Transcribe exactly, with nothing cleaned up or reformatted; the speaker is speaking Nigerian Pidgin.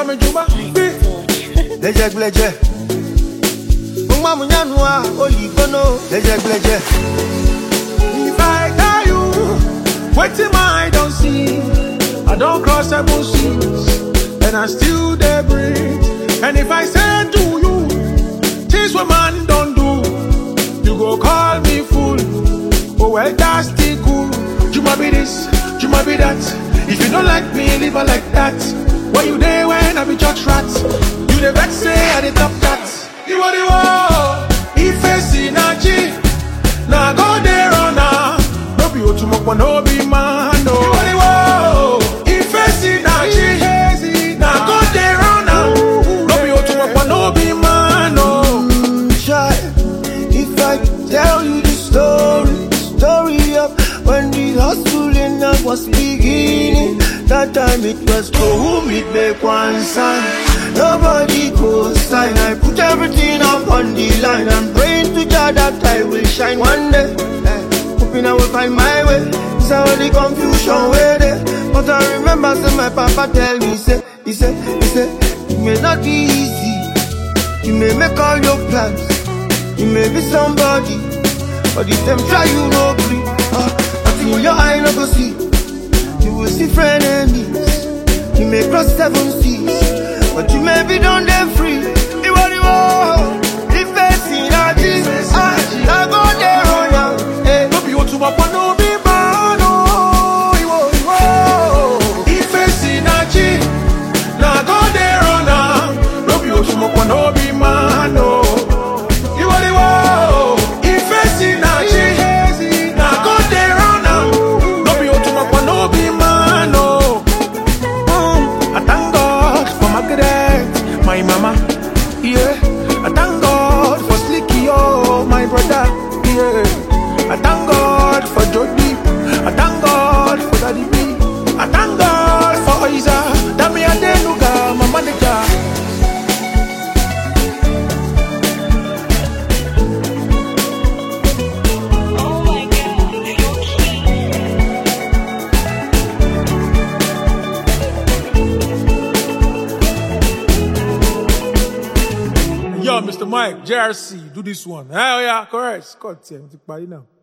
me Juba. Leje gleje. Mama munyanwa oligono. Leje gleje. If I tell you, waiting my eye don't see. I don't cross seven seas, and I still there breathe. And if I say to you, things what man don't do, you go call me fool. Oh well, that's still cool. You might be this, you might be that. If you don't like me, leave her like that. Why you there when I be church rat? You the vex say I the top that. You are the war. If I see Nachi, now go there on now. No be to mock one, no be man. No. You are the war. If I see Nachi, now go there on now. No be to mock one, no be man. No. Shy. If I tell you the story, story of when the hustling was beginning. That time it was go whom it make one sign. Nobody goes sign. I put everything up on the line. I'm praying to God that I will shine one day. Eh, hoping I will find my way. It's all the confusion way there. But I remember say my papa tell me, say, he said, he said, it may not be easy. You may make all your plans. You may be somebody, but if them try you no breathe. Uh, nothing in your eye no go see. You will see friend enemies. You may cross seven seas, but you may be done them free. You are the war. If they see that Jesus, I go there on now. Hey. No be to my one, no be man. Oh, you are, you are. If they see Nachi, now go there on now. No be to my one, no be man. No. You are the war. If they see Nachi, now go there on now. No be to my one, no be man. No. Mm, I thank God for Margaret, my mama. Yeah. I thank God for Slicky, oh, my brother. Yeah. I thank God for Jody. I thank God for Daddy B. I thank God for Isa. Dami Adenuga, my manager. Yo, Mister Mike, J R C, do this one. Hell yeah, correct. Scott, yeah, now.